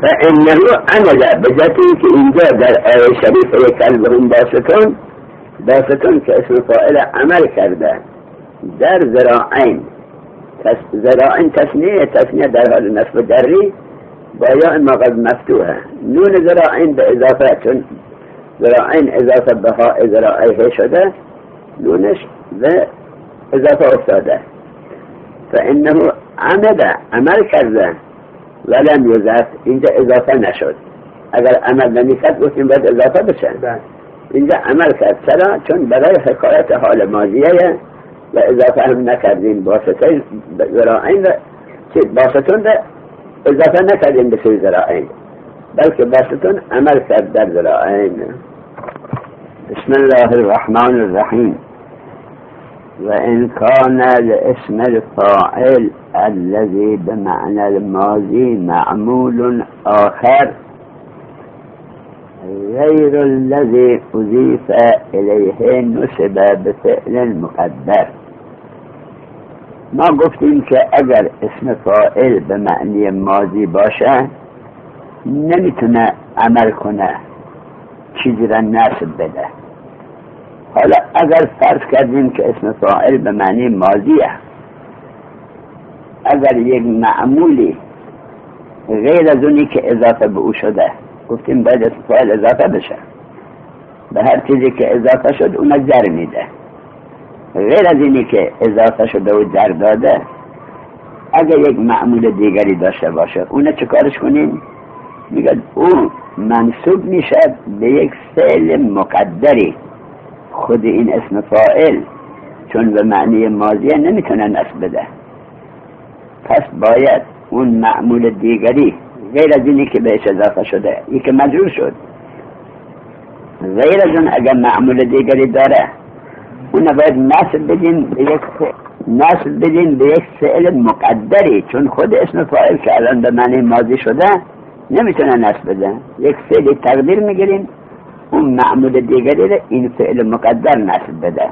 فإنه عمل بذاته كإنجا در آية شريفة كلبهم باستون كاسم فائل عمل کرده در ذراعين ذراعين تثنية در حال نصب جری با یا مغز مفتوحه نون ذراعين بإضافة چون ذراعين إضافة بها ذراعيه شده نونش بإضافة افتاده فإنه عمل کرده ولم يضاف اینجا اضافه نشد اگر عمل نمیکرد گفتیم باید اضافه بشه اینجا عمل کرد چرا؟ چون برای حکایت حال ماضیه و اضافه هم نکردیم واسطه ذراعین واسطون اضافه نکردیم به سوی ذراعین بلکه واسطون عمل کرد در ذراعین. بسم الله الرحمن الرحیم. وإن كان لاسم الفاعل الذي بمعنى الماضي معمول آخر غير الذي أضيف إليه نسب بفعل مقدر. ما گفتیم که اگر اسم فاعل به معنی ماضی باشه نمیتونه عمل کنه چیزی را نصب بده. حالا اگر فرض کردیم که اسم فاعل به معنی ماضیه اگر یک معمولی غیر از اونی که اضافه به او شده گفتیم باید اسم فاعل اضافه بشه به هر چیزی که اضافه شد اون جر میده غیر از اینی که اضافه شده و جر داده اگر یک معمول دیگری داشته باشه اون چه کارش کنیم؟ میگه اون منصوب میشه به یک فعل مقدری. خود این اسم فاعل چون به معنی ماضیه نمیتونه نصب بده پس باید اون معمول دیگری غیر از اینی که بهش اضافه شده ای که مجرور شد غیر از اون اگر معمول دیگری داره اون باید نصب بدین به یک فعل مقدری چون خود اسم فاعل که الان به معنی ماضی شده نمیتونه نصب بده یک فعل تقدیر میگیریم اون معمول دیگری این فعل مقدر نصب بده.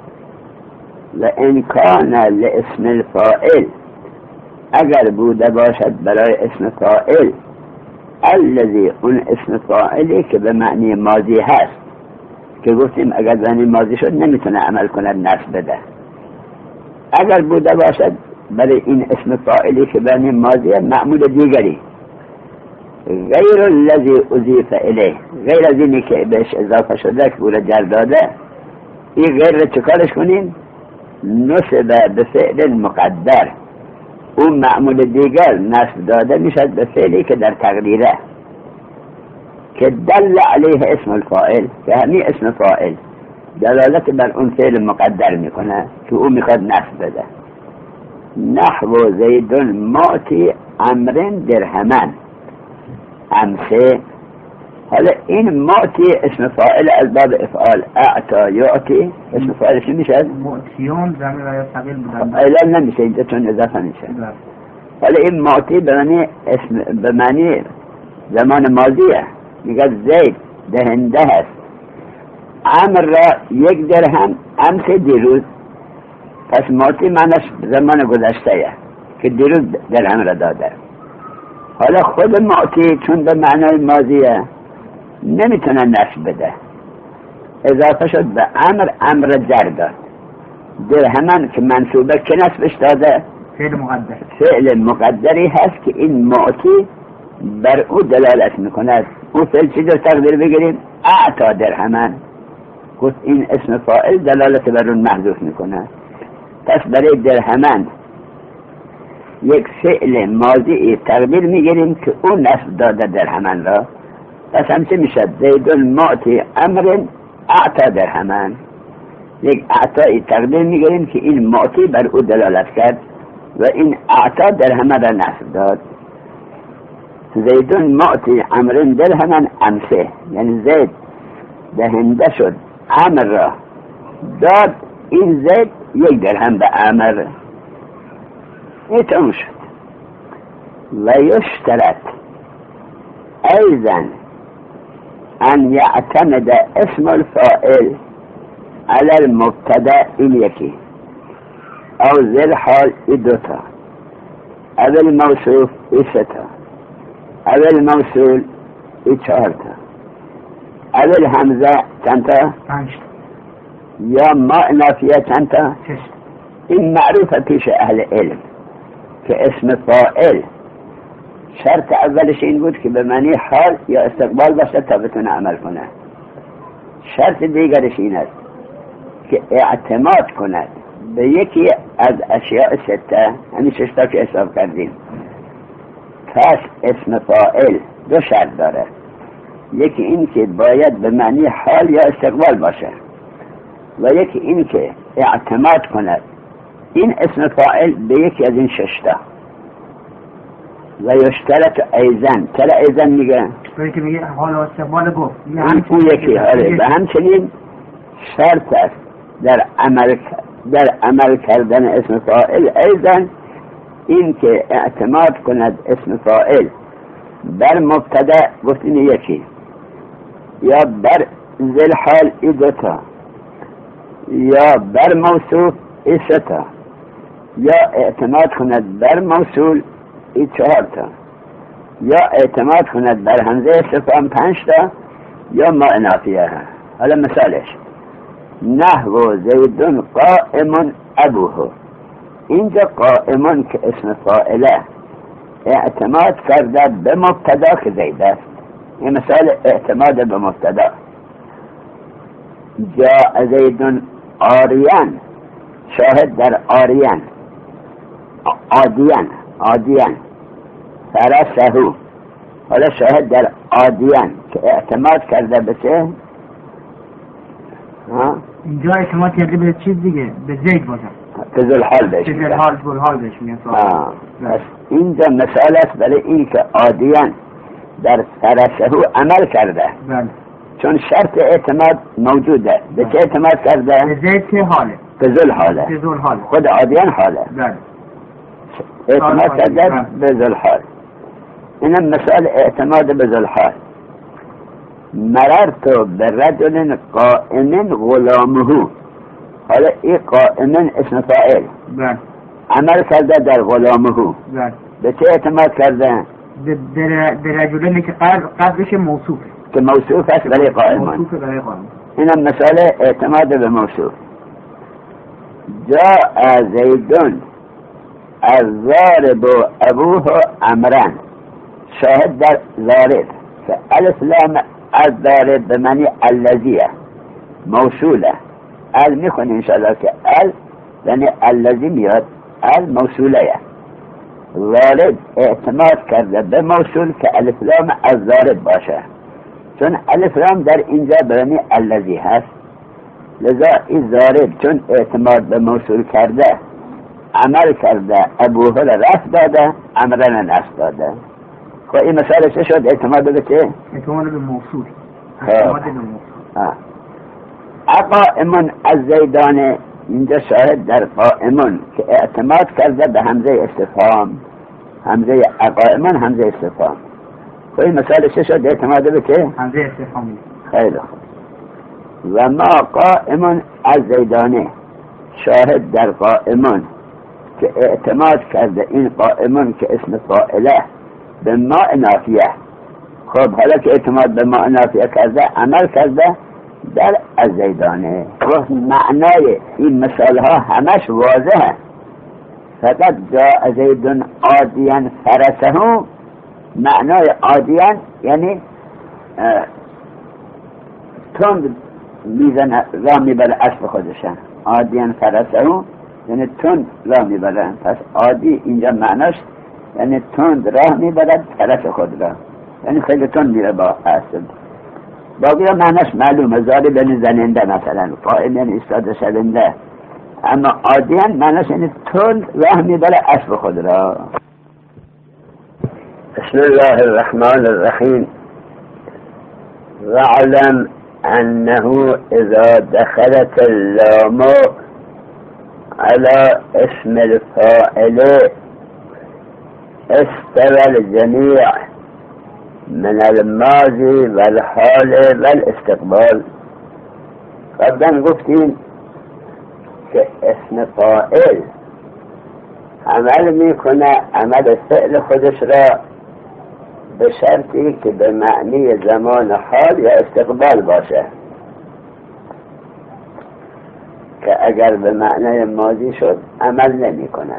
و ان کان لاسم الفاعل اگر بوده باشد برای اسم فاعل الذي اون اسم فاعلی که به معنی ماضی هست که گفتیم اگر به معنی ماضی شد نمیتونه عمل کند نصب بده اگر بوده باشد برای این اسم فاعلی که به معنی ماضی معمول دیگری غیر الذي اضيف الیه غیر از اینی که بهش اضافه شده که بوده جر داده این غیر را چکارش کنیم؟ نسب به فعل مقدر اون معمول دیگر نصب داده میشد به فعلی که در تقدیره که دل علیه اسم الفاعل که همین اسم فاعل دلالت بر اون فعل مقدر میکنه که او میخواد نصب بده. نحو زید معطی عمر درهمن امسه. حالا این معطی اسم فاعل از باب افعال اعطا یعطی اسم فاعل چی میشه؟ معطیون زمین رای ثقیل بودن ایلا نمیشه اینجا چون اضافه میشه. حالا این معطی به معنی زمان ماضیه میگه زید دهنده هست عمر را 1 درهم امس دیروز پس معطی معنیش زمان گذشته که دیروز درهم را داده. حالا خود معطی چون به معنای ماضیه نمیتونه نصب بده اضافه شد به امر جر داد درهمن که منصوبه که نصبش داده فعل مقدری هست که این معطی بر او دلالت میکند او فعل چی در تقدیر بگیریم اعطا درهمن گفت این اسم فاعل دلالت بر اون محذوف میکنه پس برای درهمن یک فعل ماضی تقدیر میگیریم که اون نصب داده درهمن را پس همچه میشد زید معطی امر اعطا درهمن یک اعطای تقدیر میگیریم که این معطی بر او دلالت کرد و این اعطا درهمن را نصب داد. زید معطی امر درهمن امسه یعنی زید دهنده شد امر را داد این زید 1 درهم به امر ایتون شد. و یشترط ایضا ان یعتمد اسم الفاعل على المبتدا این یکی او ذل حال ای دوتا او الموصوف ای ستا اول موصول ای 4 تا، اول همزه چند تا؟ 5 یا ما نافیه چند تا؟ 6 این معروفه پیش اهل علم که اسم فاعل شرط اولش این بود که به معنی حال یا استقبال باشه تا بتونه عمل کنه. شرط دیگرش این است که اعتماد کند به یکی از اشیاء 6 همین 6 تا که حساب کردیم. پس اسم فاعل 2 شرط داره، یکی این که باید به معنی حال یا استقبال باشه و یکی این که اعتماد کند این اسم فاعل به یکی از این 6 تا. و یشترط ایزن، چرا ایزن میگه؟ برای که میگه حال و استقبال گفت اون یکی آره. و همچنین شرط است در عمل کردن اسم فاعل ایزن این که اعتماد کند اسم فاعل بر مبتدا گفتین یکی یا بر ذل حال ای 2 تا یا بر موصوف ای 3 تا یا اعتماد کند بر موصول ای 4 تا یا اعتماد کند بر همزه استفهام 5 تا یا ما نافیه. حالا مثالش نحو زیدون قائم ابوه، اینجا قائمون که اسم فاعله اعتماد کرده به مبتدا که زید است. این مثال اعتماد به مبتدا. جاء زیدون آریان، شاهد در آریان عادیان فرسهو، حالا شاهد در عادیان که اعتماد کرده به چه؟ اینجا اعتماد کرده به چیز دیگه، به زید باشه که ذوالحال بهش میگن. ذوالحال بهش میگن. پس اینجا مثال است برای این که عادیان در فرسهو عمل کرده. بله. چون شرط اعتماد موجوده. به چه اعتماد کرده؟ به زید که حاله، به ذوالحال، خود عادیان حاله. بله. اعتماد کرده به ذوالحال. اینم مثال اعتماد به ذوالحال. مررت برجل قائم غلامه، حالا این قائم اسم فاعل بله. عمل کرده در غلامه. بله. به چه اعتماد کرده؟ به رجلینی که قبلش موصوف که موصوف است برای قائمان. اینم مثال اعتماد به موصوف. جاء زیدون الضارب ابوه عمران، شاهد در ضارب که الف لام الضارب به معنی الذیه موصوله. ال میخونی انشاءالله که ال یعنی الذی میاد، ال موصوله. ضارب اعتماد کرده به موصول که الف لام الضارب باشه، چون الف لام در اینجا به معنی الذی هست. لذا این ضارب چون اعتماد به موصول کرده عمل کرده، ابوه را رفع داده، عمران نصب داده. خب این مسئله چه شد؟ اعتماد به چه؟ اعتماد به موصول. قائمون از زیدانه، اینجا شاهد در قائمون که اعتماد کرده به همزه استفهام، همزه قائمون همزه استفهام. خب این مسئله چه شد؟ اعتماد به چه؟ همزه استفهامی. خیلی خوب. و ما قائمون از زیدانه، شاهد در قائمون که اعتماد کرده این قائمون که اسم فاعله به ما نافیه. خب حالا که اعتماد به ما نافیه کرده عمل کرده در از زیدانه. معنای این مثال ها همش واضحه. فقط جاء زیدون عادیان فرسه، معنای عادیان یعنی تند میزنه راه میبره اسب خودشن. عادیان فرسه یعنی تند راه میبرن. پس عادی اینجا معناش یعنی تند راه میبرد فرس خود را، یعنی خیلی تند میره با اسب. باقی معناش معلومه، ضاربن زننده مثلا، قائم یعنی ایستاده شونده. اما عادیان معناش یعنی تند راه میبره اسب خود را. بسم الله الرحمن الرحیم. واعلم انه اذا دخلت اللام على اسم الفاعل استوى الجميع من الماضي والحال والاستقبال. قبلا گفتیم که اسم فاعل عمل میکنه، عمل فعل خودش را به شرطی که به معنی زمان حال یا استقبال باشه، که اگر به معنی ماضی شد عمل نمی کنه.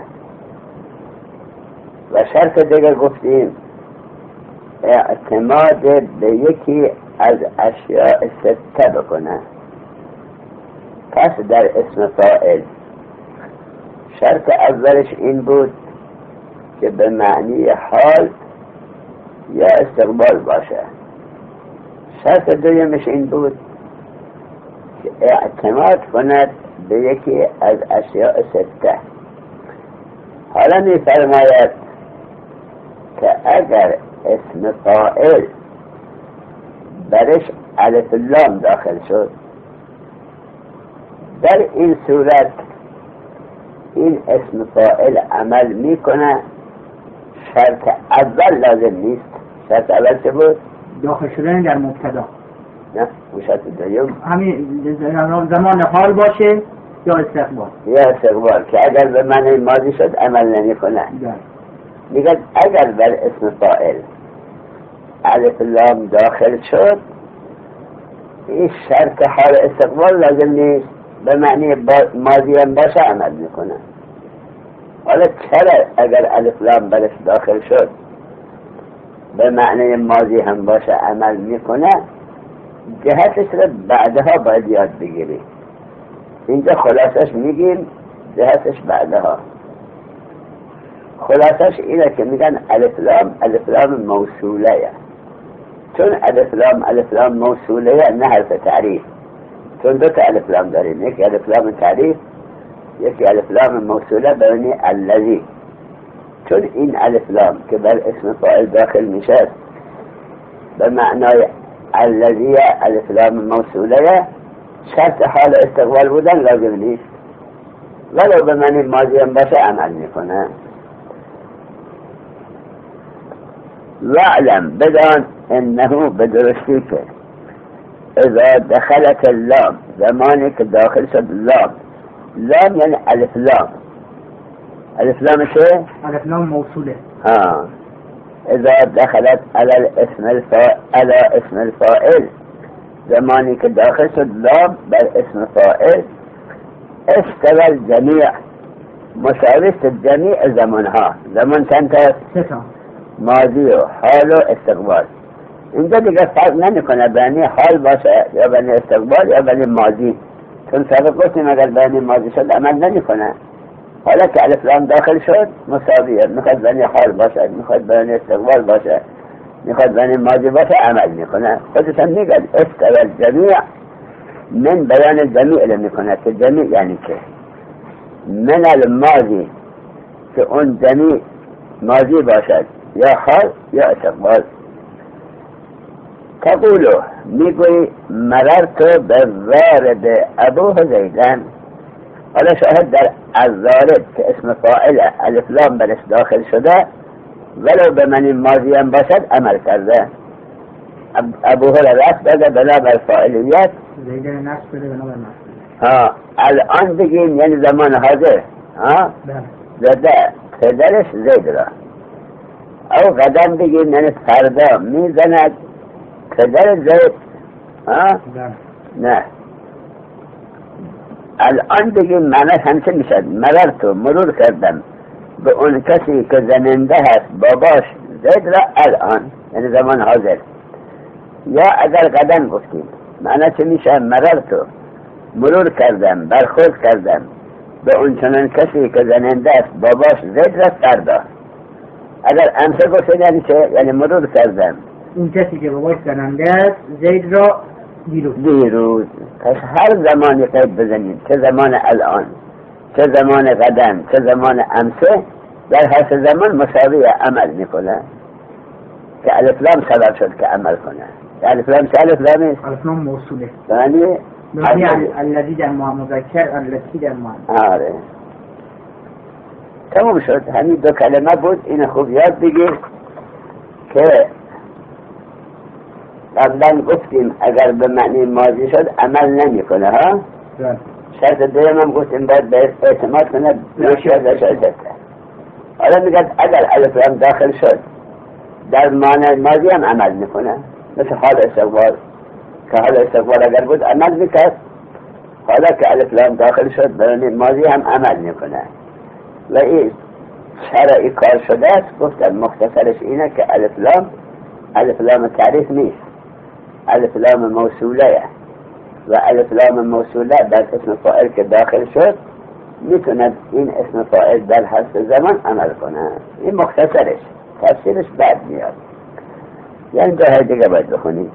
و شرط دیگر گفتیم اعتماد به یکی از اشیاء سته بکنه. پس در اسم فاعل شرط اولش این بود که به معنی حال یا استقبال باشه. شرط دویمش این بود که اعتماد کند به یکی از اشیاء سته. حالا می فرماید که اگر اسم فاعل برش الف لام داخل شد، در این صورت این اسم فاعل عمل میکنه. شرط اول لازم نیست. شرط اول چه بود؟ داخل شدن در مبتدا. نه، شرط دوم همین زمان حال باشه یا استقبال. یا استقبال که اگر به معنی ماضی شد عمل نمی کنه. میگه اگر بر اسم فاعل الف لام داخل شد، این شرط حال استقبال لازم نیست، به معنی ماضی هم باشه عمل میکنه. حالا چرا اگر الف لام برش داخل شد به معنی ماضی هم باشه عمل میکنه؟ جهتش رو بعدها باید یاد بگیری. اینجا خلاصش میگیم، جهتش بعدها. خلاصش اینه که میگن الف لام موصوله. چون الف لام موصوله نه حرف تعریف. چون دو تا الف لام داریم، یکی الف لام تعریف، یکی الف لام موصوله به معنی الذی. چون این الف لام که بر اسم فاعل داخل میشه به معنای الذی الف لام موصوله، شرط حال استقبال بودن لازم نیست، ولو به معنی ماضی هم باشه عمل میکنه. واعلم بدان انه بدرستی که اذا دخلت اللام، زمانی که داخل شد لام یعنی الف لام. الف لام چه؟ الف لام موصوله. اذا دخلت على اسم الفاعل، زمانی که داخل شد لام بر اسم فاعل، استوى الجميع، مساویست جمیع زمانها. زمان چند تا؟ سه تا. ماضی و حال و استقبال. اینجا دیگه فرق نمیکنه بینی حال باشه یا بینی استقبال یا بینی ماضی، چون سابق گفتیم اگر بینی ماضی شد عمل نمیکنه. حالا که الف لام داخل شد مساویه، میخواد بینی حال باشه، میخواد بینی استقبال باشه، میخواد بینی ماضی باشه، عمل میکنه. خودش هم میگه استوى الجمیع، من بیان جمیع میکنه که جمیع یعنی که من الماضی، که اون جمیع ماضی باشد یا حال یا استقبال. تقولو میگوی مررت بالضارب ابوه زیدن. حالا شاهد در الضارب که اسم فاعل الف لام برش داخل شده ولو به معنی ماضی هم باشد عمل کرده. ابوه را رفت داده بنابر فاعلیت، زیدن نصب بده بنابر نصب. الان بگیم یعنی زمان حاضر. زده پدرش زید را، او قدم بگیم یعنی فردا میزند پدر زید. نه، الان بگیم معنی همچه میشد مررتو، مرور کردم به اون کسی که زننده هست باباش زید را الان، یعنی زمان حاضر. یا اگر قدم گفتیم معنی چه میشه؟ مررتو، مرور کردم، برخورد کردم به اون چنان کسی که زننده است باباش زید را فردا. اگر امسه گفتیم یعنی چه؟ یعنی مرور کردم اون کسی که باباش زننده است زید را دیروز. پس هر زمانی قید بزنید، چه زمان الان، چه زمان قدم، چه زمان امسه، در هر زمان مساوی عمل میکنه که الف لام سبب شد که عمل کنه. الف لام چه الف لامی است؟ الف لام موصوله، یعنی الذی در مذکر، التی در مؤنث. آره تموم شد. همین دو کلمه بود. این خوب یاد بگیر که قبلا گفتیم اگر به معنی ماضی شد عمل نمی کنه. شرط دویم هم گفتیم باید به اعتماد کنه روشی از اشاره. حالا میگه اگر الف لام داخل شد در معنی ماضی هم عمل میکنه، مثل حال استقبال که حال استقبال اگر بود عمل میکرد، حالا که الف لام داخل شد برای ماضی هم عمل میکنه. و این شرعی کار شده است. گفتم مختصرش اینه که الف لام تعریف نیست، الف لام موصوله و الف لام موصوله در اسم فاعل که داخل شد میتونه این اسم فاعل در حذف زمان عمل کنه. این مختصرش، تفسیرش بعد میاد، یعنی جاهای دیگه باید بخونید.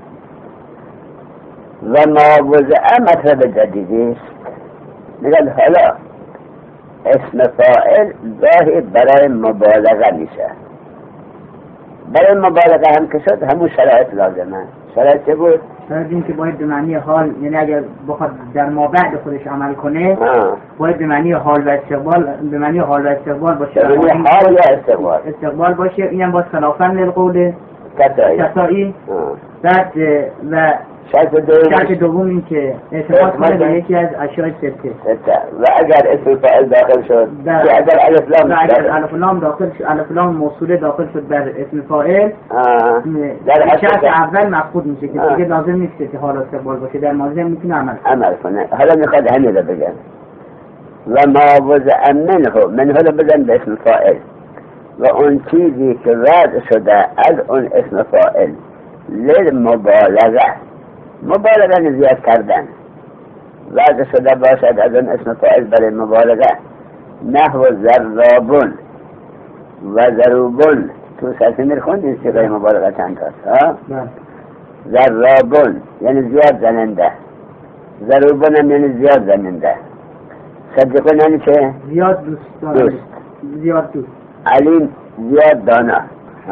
و ما وضع مطلب جدیدی است. میگن حالا اسم فاعل گاهی برای مبالغه میشه. برای مبالغه هم که شد همون شرایط لازمه. شرایط چه بود؟ شرایط این که باید به معنی حال، یعنی اگر بخواد در ما بعد خودش عمل کنه باید به معنی حال و استقبال، به معنی حال و استقبال باشه. به معنی حال یا استقبال؟ استقبال باشه. اینم باید خلافاً للقول کسایی. بعد و شرط دوم این که اعتماد کنه به یکی از اشیاء سته. و اگر اسم فاعل داخل شد، اگر الف لام داخل شد، الف لام موصوله داخل شد در اسم فاعل، در شرط اول مفقود میشه که دیگه لازم نیست که حال استقبال باشه، در ماضی هم میتونه عمل کنه. حالا میخواد همین رو بگم. و ما وضع منه رو بزن به اسم فاعل و اون چیزی که وضع شده از اون اسم فاعل للمبالغه، مبالغه زیاد کردن، وضع شده باشد از اون اسم فاعل برای مبالغه، نحو ضرابون و ضروبون. تو سلسمیر خوندین سیغه مبالغه چند هست؟ ضرابون یعنی زیاد زننده، ضروبون هم یعنی زیاد زننده، صدقون یعنی چه؟ زیاد دوست. زیاد دوست. علیم زیاد دانا،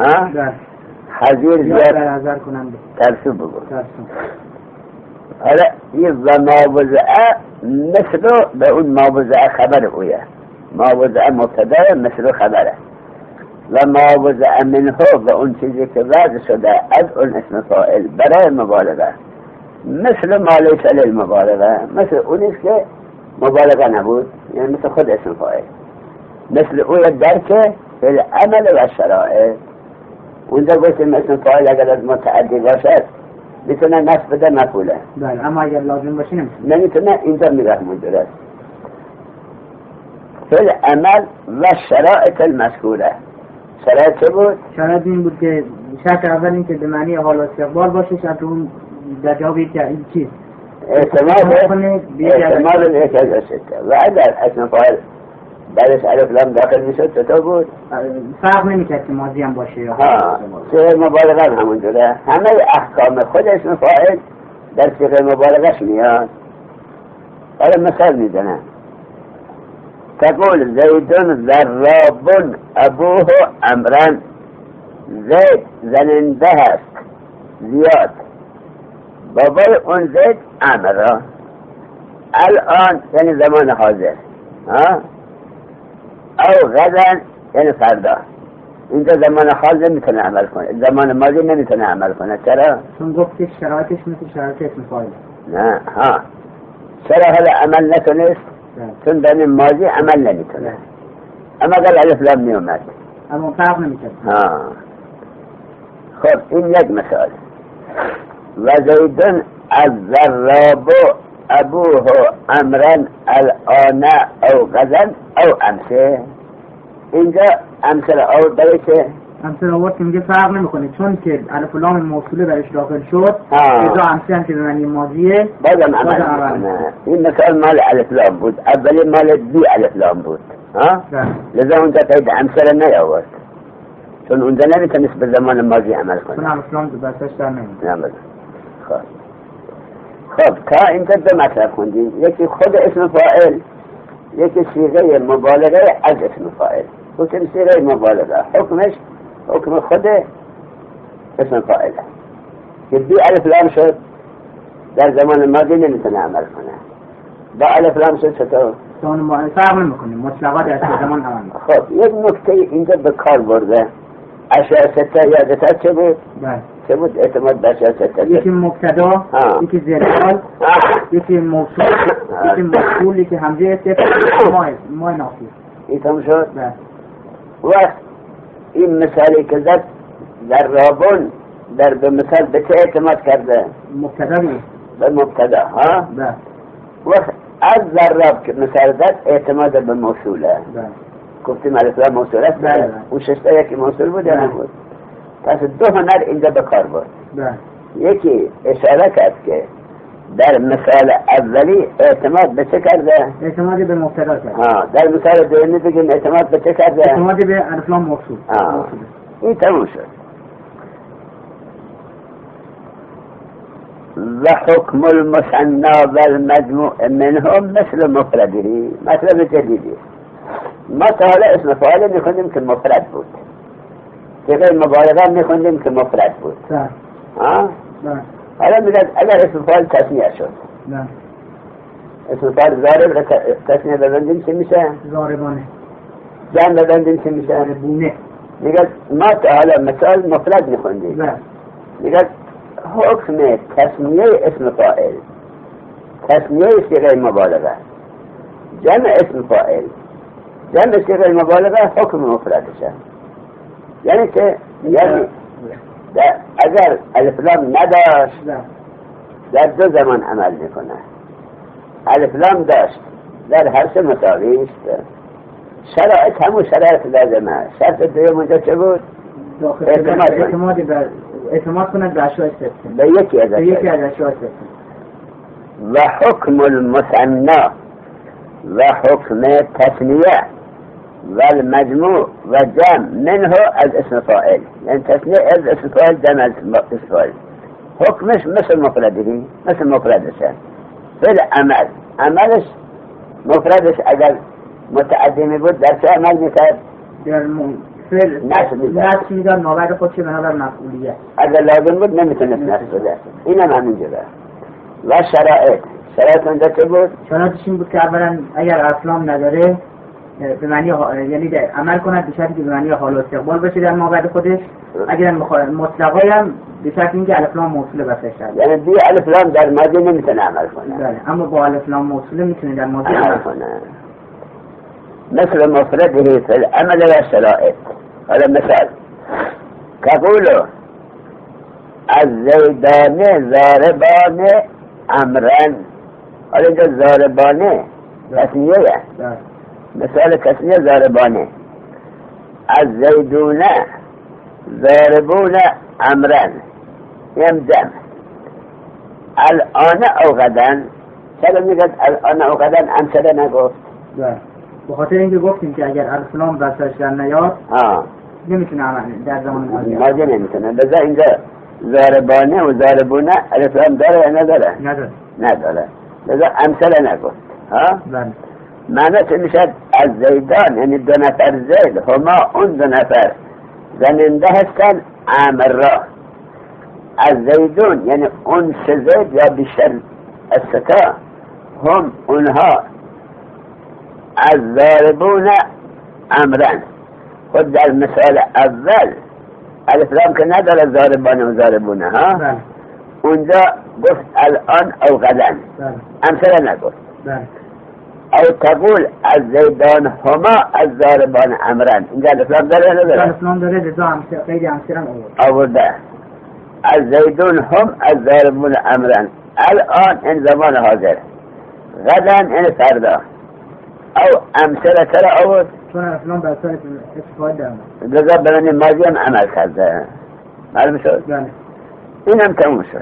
حضیر زیاد نظر کننده. ترسو بگو. حالا این و ما وضعه مثل به اون ما وضعه خبر اویه، ما وضعه مبتدا مثل خبره. و ما وضعه منه و اون چیزی که وضع شده از اون اسم فاعل برای مبالغه، مثل ما لیس للمبالغه، مثل اونیست که مبالغه نبود، یعنی مثل خود اسم فاعل، مثل اوی درک العمل و شرائع. اونجا گفتیم اسم فاعل اگر از متعدی باشد میتونه نصب بده مفعوله. بله، اما اگر لازم باشه نمیتونه. اینجا میگه موجود است فعل عمل و شرایط المذکوره. شرایط چه بود؟ شرایط این بود که شرط اول این که به معنی حال و استقبال باشه، شرط اون در جواب یک چیز احتمال یک از شده. و اگر اسم فاعل بعدش الف لام داخل میشد چطور بود؟ فرق نمیکرد که ماضی هم باشه یا صیغه مبالغه همون جوره. همه احکام خود اسم فاعل در صیغه مبالغهش میاد. حالا مثال میزنم. تقول زیدون ضرابون ابوه امرن، زید زننده هست زیاد، بابای اون زید امرا. الان یعنی زمان حاضر، او غدن یعنی فردا. اینجا زمان حال نمیتونه عمل کنه، زمان ماضی نمیتونه عمل کنه. چرا؟ چون گفتی شرایطش مثل شرایط اسم فاعل. نه چرا حالا عمل نکنست؟ چون در ماضی عمل نمیتونه. اما اگر الف لام میومد اما فرق نمیکنه. خب این یک مثال. و زیدون از ضراب ابوه امرن الان او غدن او امسه. اینجا امثله او برای چه؟ امثله آورد که میگه فرق نمیکنه، چون که الف و لام موصوله درش داخل شد، اینجا امثله هم که به معنی ماضیه بازم عمل میکنه. این مثال مال الف لام بود، اولی مال بی الف لام بود. لذا اونجا قید امثله نیاورد، چون اونجا نمیتونست به زمان ماضی عمل کنه، چون الف لام بسش در نمیده. خب تا اینجا دو مطلب خوندیم، یکی خود اسم فاعل، یکی صیغه مبالغه از اسم فاعل. حکم صیغه مبالغه حکمش حکم خود اسم فاعل که بی الف لام شد در زمان ماضی نمیتونه عمل کنه، با الف لام شد چطور؟ زمان فرق نمیکنه، مطلقا در زمان عمل میکنه. خب یک نکته اینجا به کار برده، اشیاء سته یادت چه بود؟ چه بود اعتماد به اشیاء سته؟ یکی مبتدا، یکی زیرحال، یکی موصول، یکی مفعول، یکی همزه صفت، ما نافی. این تمام شد؟ وقت این مثالی که زد ذرابون در به مثال به چه اعتماد کرده؟ مبتدا نیست به مبتدا ها؟ بله. وقت از ذراب که مثال داد اعتماد به موصوله. بله. گفتیم الاسلام موصول است. بله. اون ششتا یکی موصول بود یا نبود؟ پس دو هنر اینجا به کار بود. بله. یکی اشاره کرد که در مثال اولی اعتماد به چه کرده؟ اعتماد به مبتدا کرد. در مثال دومی بگیم اعتماد به چه کرده؟ اعتماد به الاسلام موصول. این تموم شد. و حکم المثنى و المجموع منهم مثل مفرده. مطلب جدیدی. ما تا حالا اسم فاعل میخوندیم که مفرد بود، صیغه مبالغه میخوندیم که مفرد بود. حالا میگه اگر اسم فاعل تثنیه شد، اسم فاعل ضارب تثنیه ببندیم چی میشه؟ ضاربانه. جمع ببندیم چی میشه؟ ضاربونه. میگه ما تا حالا مثال مفرد میخوندیم. میگه حکم تثنیه اسم فاعل، تثنیه صیغه مبالغه، جمع اسم فاعل، جمع صیغه مبالغه حکم مفردشه. یعنی که اگر الف لام نداشت در دو زمان عمل میکنه. الف لام داشت در هر سه مساوی است. شرایط همون شرایط لازمه. شرط دوم اونجا چه بود؟ اعتماد کنند به اشیاء سته، به یکی از اشیاء سته. و حکم المثنى و حکم تثنیه و المجموع و جمع منه از اسم فاعل. یعنی تثنیه از اسم فاعل، جمع از اسم فاعل. حکمش مثل مفردهی، مثل مفردشه. فعل عملش مفردش اگر متعدی بود در چه عمل میکرد؟ در فعل نصب میداد نوبت خودش بنابر مفعولیه. اگر لازم بود نمیتونست نصب بده. اینم همینجوره. و شرایط اونجا چه بود؟ شرایطش این بود که اولا اگر اسلام نداره به معنی یعنی عمل کند به شرطی که به معنی حال و استقبال بشه در مابعد خودش. اگر مطلقا هم به شرط اینکه الف لام موصوله بسش شد. یعنی بی الف لام در ماضی نمیتونه عمل کنه. بله، اما با الف لام موصوله میتونه در ماضی عمل کنه. مثل مفرده فی العمل و شرائط. حالا مثال کقولو از زیدانه ضاربانه امرن. حالا اینجا ضاربانه تثنیه. مثال تثنیه ضاربانه. از زیدونه ضاربونه امرن یم جمع. الان او غدن. چرا میگد الان او غدن امثله نگفت؟ به خاطر اینکه گفتیم که اگر الف لام بسش در نیاد نمیتونه عمل در زمان ماضی نمیتونه. بذار اینجا ضاربانه و ضاربونه الف لام داره یا نداره؟ نداره. بذار امثله نگفت. بله. معنی چه میشد؟ از زیدان یعنی دو نفر زید، هما اون دو نفر زننده هستن عامر را. از زیدون یعنی اون سه زید یا بیشتر از ستا هم اونها از ضاربون امرن. خود در مثال اول الف لام که نداره ضاربانه و ضاربونه اونجا گفت الان او غدن. امثله نگفت. او تقول از زیدان هما از ضاربان امرن. اینجا الف لام داره نداره؟ الف لام داره. رضا قید امثله آورده. از زیدون هم از ضاربون امرن. الان این زمان حاضر. غدن این فردا. او امثله تر آورد چون الفلام بر سر استفاده دارم. لذا برای ماضی هم عمل کرده. معلوم شد؟ بله. این هم تموم شد.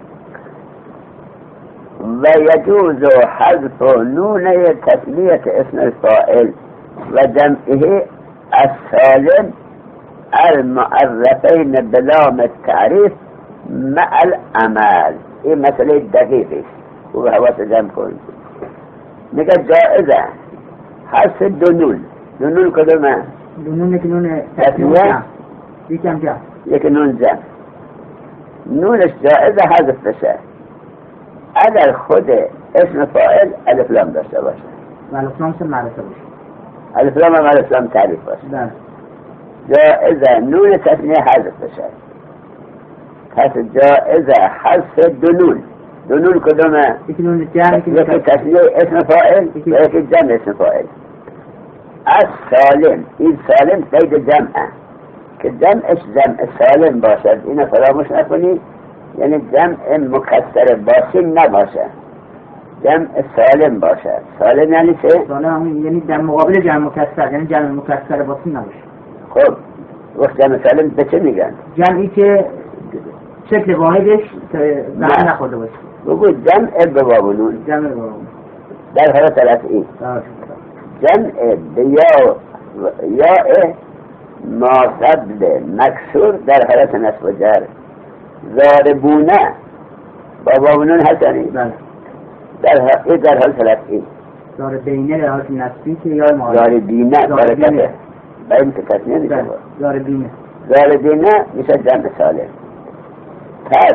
و یجوز حذف نون تثنیه اسم الفاعل و جمعه السالم المعرفین بلام التعریف مع العمل. این مسئله دقیقی و به حواس جمع کنید. میگه جائزه حذف دو نون. دو نون کدومه؟ دو نون که نون تثنیه، یکم جمع، یک نون جمع. نونش جائزه حذف بشه اگر خود اسم فاعل الف لام داشته باشه و الف لام معرفه باشه. الف لام هم الف لام تعریف باشه. بله. جائزه نون تثنیه حذف بشه. پس جائزه حذف دو نون. دو نون کدومه؟ یکی نون جمع، یکی تثنیه اسم فاعل و یکی جمع اسم فاعل. از سالم. این سالم قید جمعه که جمعش جمع سالم باشد، اینو فراموش نکنی. یعنی جمع مکسر باشین نباشه، جمع سالم باشد. سالم یعنی چه؟ سالم یعنی در مقابل جمع مکسر، یعنی جمع مکسر باشین نباشه. خب وقت جمع سالم به چه میگن؟ جمعی که شکل واحدش زمان نخورده باشه. بگو جمع به واو و نون. جمع به واو در حالت رفعی. جمع به یا ما قبل مکسور در حالت نصب و جر. ضاربونه با واو و نون هستنی؟ بله. در حالت رفعی. ضاربینه در حالت نصبی که یا معارض. ضاربینه برکته باید که تصنیه میشه. ضاربینه میشه جمع سالم. پس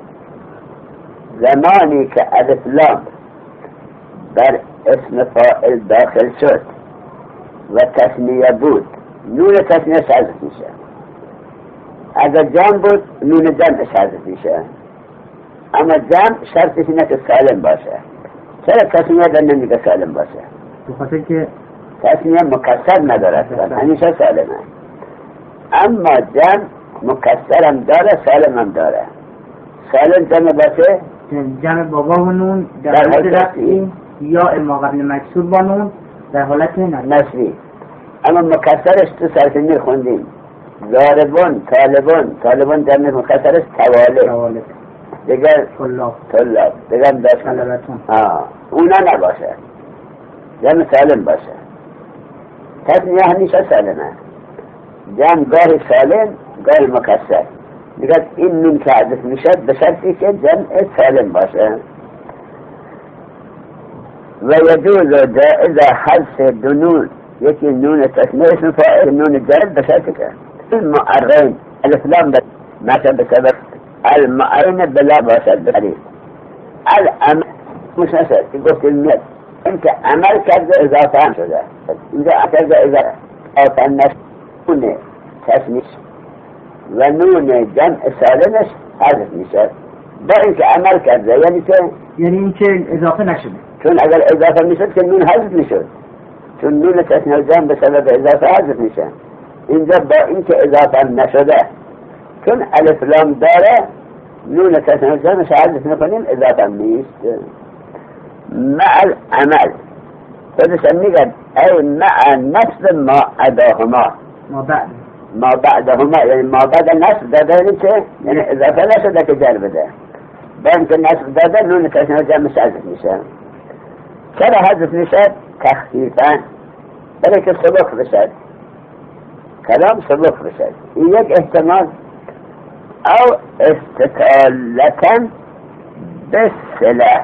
زمانی که الف لام بر اسم فاعل داخل شد و تثنیه بود، نون تثنیه حذف میشه. اگر جمع بود نون جمع حذف میشه. اما جمع شرطش اینه که سالم باشه. چرا تثنیه در نمیگه سالم باشه؟ بخاطر که تثنیه مکسر ندارد، همیشه سالمه. اما جمع مکسر هم داره، سالم هم داره. سالم جمع باشه جمع با واو و نون در حالت رفعی یا ما قبل مکسور با نون در حالت نصبی. اما مکسرش تو سرسنی خوندیم. ضاربون، طالبون جمع مکسرش توالب دیگر طلاب دیگر داشت اونا نباشه، جمع سالم باشه. تثنیه همیشه سالمه. جمع گاهی سالم گاهی مکسر. دیگر این نون که حذف میشد به شرطی که جمع سالم باشه. و یجوز جائز حذف دو نون، یکی نون تثنیه اسم فاعل، نون جر، به شرطی که المعرین الف لام مثلا به سبب المعرین بلا باشد بحریف. العمل مش نشد که گفت المید اینکه عمل کرده اضافه هم شده. اینجا کرده اضافه نون تثنیه و نون جمع سالمش حذف میشه با اینکه عمل کرده. یعنی اینکه اضافه نشده، چون اگر اضافه میشد که نون حذف میشد، چون نون تثنیه جمع به سبب اضافه حذف میشه. اینجا با اینکه اضافه نشده، چون الف لام داره نون تثنیه جمعش حذف نکنیم، اضافه نیست. مع العمل خودش میگه ای مع نصب ما عداهما، ما بعدهما، یعنی ما بعد نصب داده که یعنی اضافه نشده که جر بده، با اینکه نصب داده نون تثنیه جمعش حذف میشه. چرا حذف میشه؟ تخفیفاً، برای که سبک بشد، کلام سبک بشد. این یک احتمال. او استطالتاً بسله،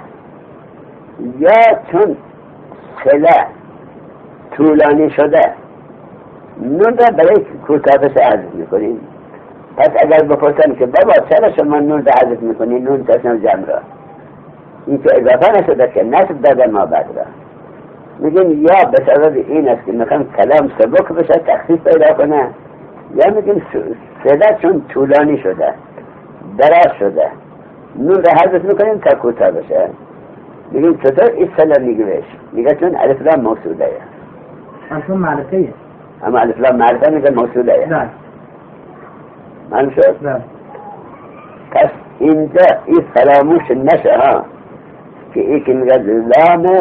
یا چون سله طولانی شده نون را برای کوتاهش حذف میکنیم. پس اگر بپرسن که بابا چرا شما نون را حذف میکنین، نون تثنیه جمع را، این که اضافه نشده که نصب داده ما بعد را، میگیم یا به سبب این است که میخوام کلام سبک بشه تخفیف پیدا کنه، یا میگیم سله چون طولانی شده دراز شده نون را حذف میکنیم تا کوتاه بشه. میگیم چطور این سله میگویش؟ میگه چون الف لام موصوله است. الف لام معرفه، اما الف لام معرفه میگه موصوله است. نه من شد؟ نه. پس اینجا این فراموش نشه ها که این که میگه لام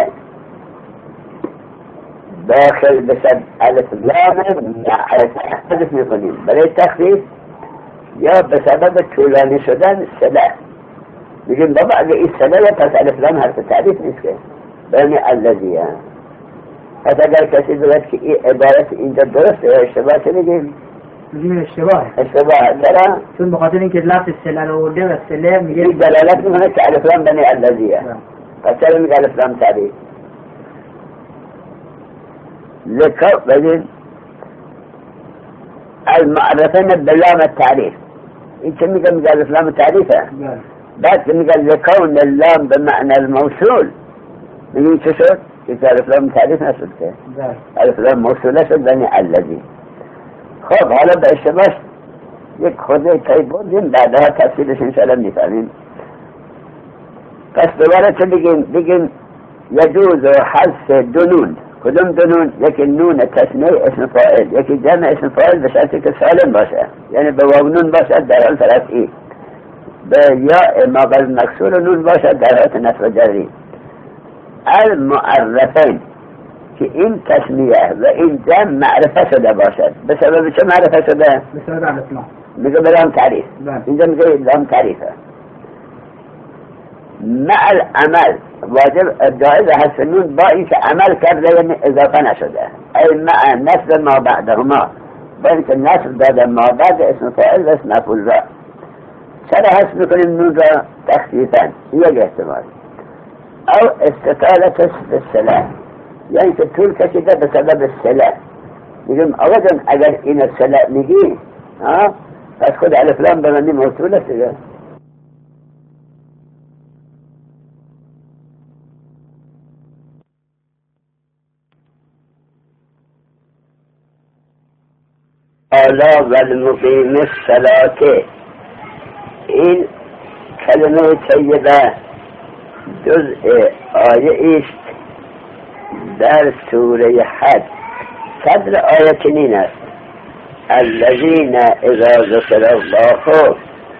داخل بشد الف لام حذف میکنیم برای تخفیف یا به سبب طولانی شدن سله. میگیم بابا اگه این سله پس الف لام حرف تعریف نیست که بین الذی. پس اگر کسی بگوید که این عبارت اینجا درسته یا اشتباه، چه میگیم؟ میگیم اشتباه. چرا؟ چون بخاطر اینکه لفظ سله رو آورده و سله میگه این دلالت میکنه که الف لام بین الذی. پس چرا میگه الف لام تعریف؟ ذکر بگیم المعرفین بلام التعریف. این چه میگه؟ میگه الف لام تعریفه. بعد میگه لکون اللام بمعنى الموصول، میگیم چه شد؟ که الف لام تعریف نشد که الف لام موصوله شد بین الذی. خب حالا به اشتباهش یک خورده تایی بردیم، بعدها تفصیلش انشاءالله میفهمیم. پس دوباره چه بگیم؟ بگیم یجوز حذف دو نون کدوم دو نون؟ یکی نون تثنیه اسم فاعل، یکی جمع اسم فاعل به شرطی که سالم باشه، یعنی به واو نون باشد در حالت رفعی، به یا ما قبل مکسور نون باشد در حالت نصب جری. المعرفین که این تسمیه و این جمع معرفه شده باشد. به سبب چه معرفه شده؟ به سبب الاسلام. میگه برام تعریف. اینجا میگه لام تعریفه. مع العمل واجب جایز حذف نون با اینکه عمل کرده یعنی اضافه نشده. ای مع نصب ما بعدهما، با اینکه نصب داده ما بعد اسم فاعل و اسم مفعول را. چرا حذف میکنیم نون را؟ تخفیفا، یک احتمال. او استطالت الصله، یعنی که طول کشیده به سبب الصله. میگم آقا جان اگر این الصله میگی پس خود الف لام به معنی موصول است دیگه. الا و المقیم الصلاة، این کلمه طیبه جزء آیه است در سوره حج. صدر آیه چنین است: الذین اذا ذکر الله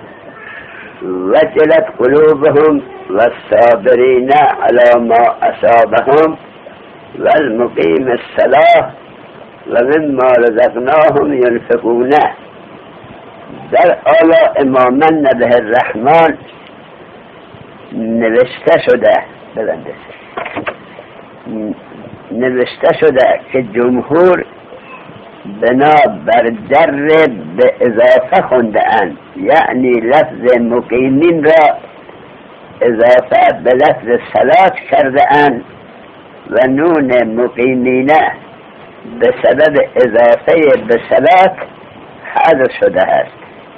وجلت قلوبهم والصابرین علی ما اصابهم والمقیم الصلاة و مما رزقناهم ينفقون. در آلا امامن به الرحمن نوشته شده نوشته شده که جمهور بنا بر جر به اضافه خونده اند، یعنی لفظ مقیمین را اضافه به لفظ صلات کرده اند و نون مقیمینه به سبب اضافه به صلات حذف شده است.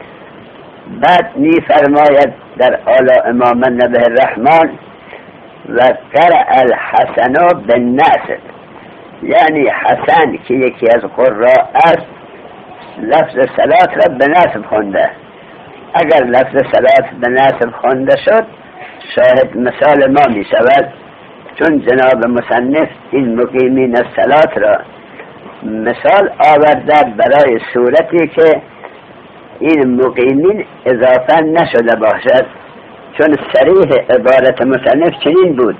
بعد می فرماید در آلا امامن به الرحمن و قرأ الحسن بالناسب، یعنی حسن که یکی از قراء است لفظ صلات را به ناسب خونده. اگر لفظ صلات به ناسب خونده شد شاهد مثال ما می شود، چون جناب مصنف این مقیمین الصلات را مثال آورده برای صورتی که این مقیمین اضافه نشده باشد، چون صریح عبارت مصنف چنین بود: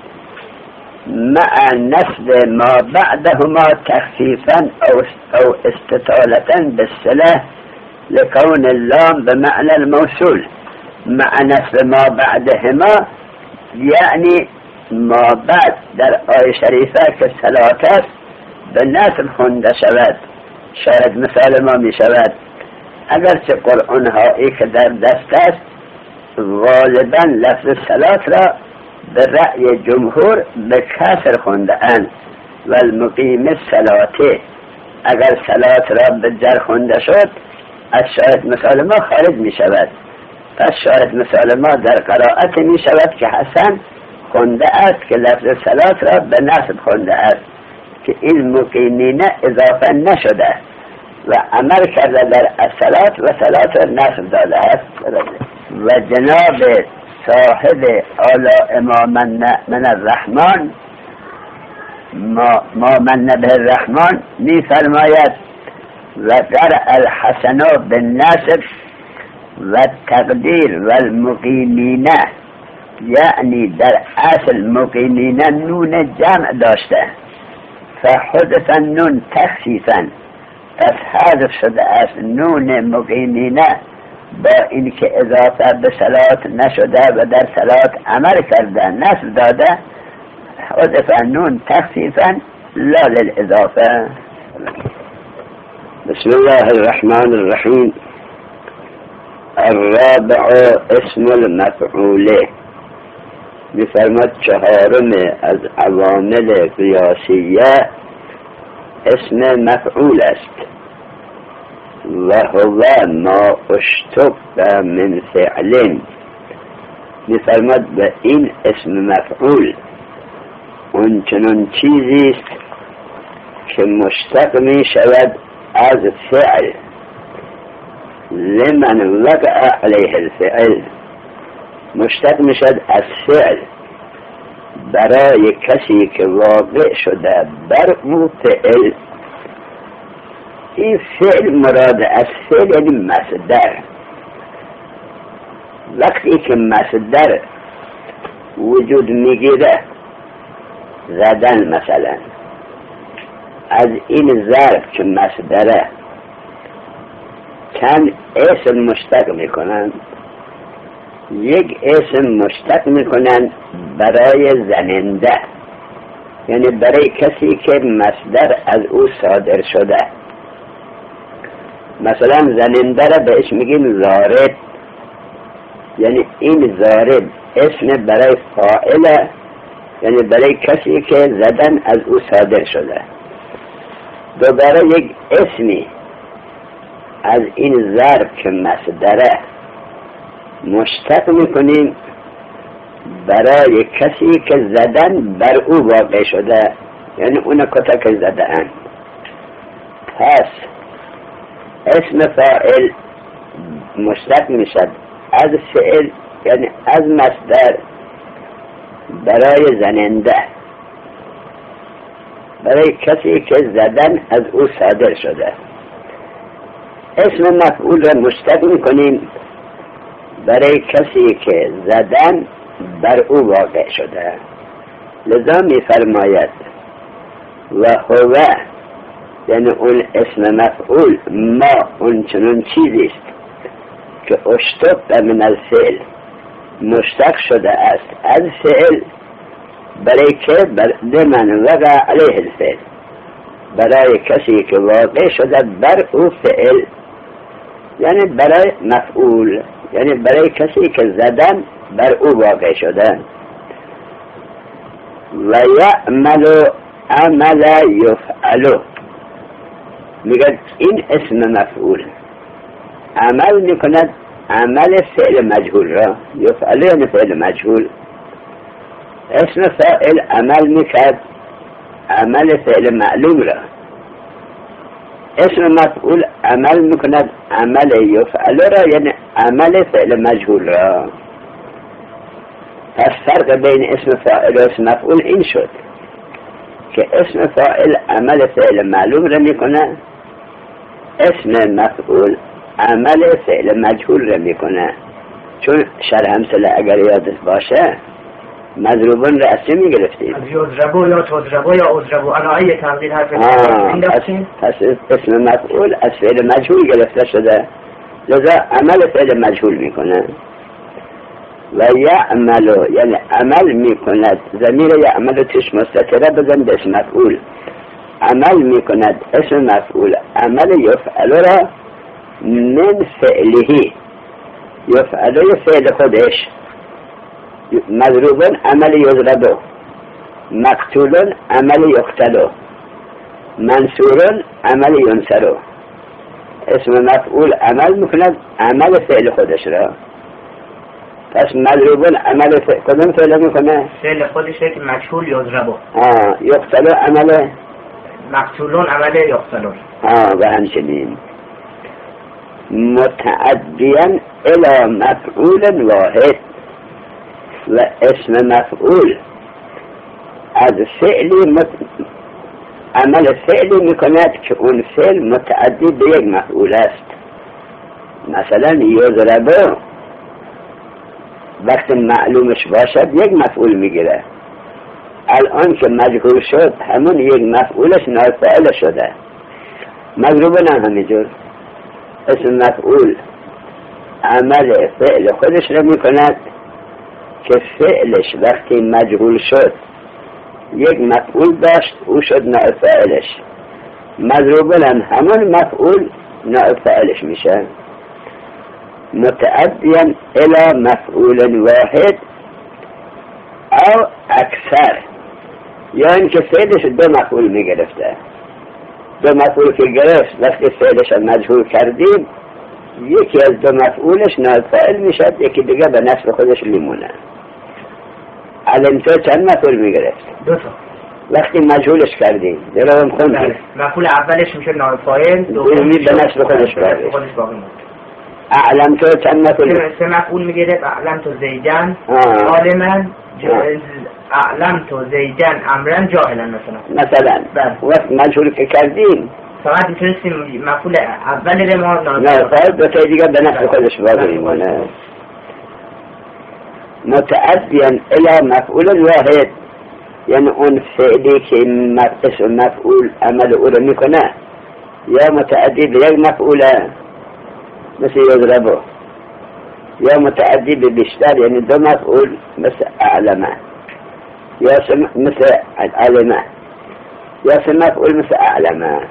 مع نصب ما بعدهما تخفیفا او استطالتا بالصله لکون اللام بمعنى الموصول. مع نصب ما بعدهما یعنی ما بعد در آیه شریفه که صلات است به نصب خونده شود. شاید مثال ما می شود اگرچه قرآن هایی که در دست است غالبا لفظ صلات را به رأی جمهور به کسر خونده اند و المقیم الصلاة، اگر صلات را به جر خونده شد از شاید مثال ما خارج می شود. پس شاید مثال ما در قرائت می شود که حسن خونده است که لفظ صلات را به نصب خونده است که این مقیمین اضافه نشده و عمل کرده در الصلات و صلات را نصب داده است. و جناب صاحب آلا امامن من الرحمن ما من به الرحمن می فرماید و قرأ الحسن بالناسب و تقدیر و المقیمین، یعنی در اصل مقیمین نون جمع داشته فحذف النون تخفیفا، پس حذف شده است نون مقیمین با اینکه اضافه به صلات نشده و در صلات عمل کرده نصب داده، حذف النون تخفیفا لا للاضافه. بسم الله الرحمن الرحیم. الرابع اسم المفعول، می‌فرماید چهارم از عوامل قیاسیه اسم مفعول است و هو ما اشتق من فعل. می‌فرماید به این اسم مفعول اون چنان چیزی است که مشتق می شود از فعل لمن وقع علیه الفعل، مشتق می شود از فعل برای کسی که واقع شده بر او فعل. این فعل مراد از فعل یعنی مصدر. وقتی که مصدر وجود میگیره، زدن مثلا، از این ظرف که مصدره چند اسم مشتق میکنن. یک اسم مشتق میکنن برای زننده، یعنی برای کسی که مصدر از او صادر شده. مثلا زننده را بهش میگیم ضارب، یعنی این ضارب اسم برای فاعل، یعنی برای کسی که زدن از او صادر شده. دوباره یک اسمی از این ضرب که مصدره مشتق میکنیم برای کسی که زدن بر او واقع شده، یعنی اون کتا که زدن. پس اسم فاعل مشتق میشد از فعل، یعنی از مصدر برای زننده، برای کسی که زدن از او صادر شده. اسم مفعول را مشتق میکنیم برای کسی که زدن بر او واقع شده. لذا میفرماید و هو، یعنی اون اسم مفعول، ما اون چنون چیزیست که اشتق من الفعل، مشتق شده است از فعل، برای که لمن وقع علیه الفعل، برای کسی که واقع شده بر او فعل، یعنی برای مفعول، یعنی برای کسی که زدن بر او واقع شدن. و یعمل عمل یفعل، میگه این اسم مفعول عمل میکند عمل فعل مجهول را، یفعل یعنی فعل مجهول. اسم فاعل عمل میکرد عمل فعل معلوم را. اسم مفعول عمل میکند عمل یفعل را، یعنی عمل فعل مجهول را. پس فرق بین اسم فاعل و اسم مفعول این شد که اسم فاعل عمل فعل معلوم را میکنه، اسم مفعول عمل فعل مجهول را میکنه. چون شرح امثله اگر یادت باشه مضروبون را از چه میگرفتیم؟ از یضربو یا تضربو یا اضربو، علایه تقدیر حرف پس اسم مفعول از فعل مجهول گرفته شده، لذا عمل فعل مجهول میکنه. و یعملو یعنی عمل میکند، ضمیر یعملو تش مستتره بزن به اسم مفعول. عمل میکند اسم مفعول عمل یفعل را من فعلهی، یفعل فعل خودش. مضروبون عمل یضربو، مقتولون عمل یقتلو، منصورون عمل ینصرو. اسم مفعول عمل میکند عمل فعل خودش را. پس مضروبون عمل کدوم فعل میکنه؟ فعل خودشه که مجهول یضربو. یقتلو عمل مقتولون عمل یقتلون. و همچنین متعدیاً الی مفعول واحد. و اسم مفعول از فعلی عمل فعلی میکند که اون فعل متعدی به یک مفعول است. مثلا یضربو وقتی معلومش باشد یک مفعول میگیره، الان که مجهول شد همون یک مفعولش نائب فاعل شده. مضروبون هم همینجور اسم مفعول عمل فعل خودش را میکند که فعلش وقتی مجهول شد یک مفعول داشت، او شد نائب فاعلش. مضروبون هم همون مفعول نائب فاعلش میشه. متعدیاً الی مفعول واحد او اکثر، یا اینکه فعلش دو مفعول میگرفته. دو مفعول که گرفت وقتی فعلش مجهول کردیم یکی از دو مفعولش نائب فاعل میشد، یکی دیگه به نصب خودش میمونه. علمتو چند مفعول میگرفت؟ دو تا. وقتی مجهولش کردیم جلوم خوندیم مفعول اولش میشه نائب فاعل، دومی به نصب خودش باقی موند. اعلمتو چند مفعول؟ سه مفعول میگیره. اعلمتو زیدن عالما اعلمت زیدن امرا جاهلا مثلا وقت مجهول که کردیم فقط میتونستیم مفعول اول ما نه دو تا دیگه به نفع خودش باقی میمونه. متعدیا الى مفعول واحد یعنی اون فعلی که اسم مفعول عمل او رو میکنه یا متعدی به یک مفعوله مثل یضربه یا متعدی به بیشتر یعنی دو مفعول مثل اعلمه یا مثل علمه یا مفعول مثل اعلمه.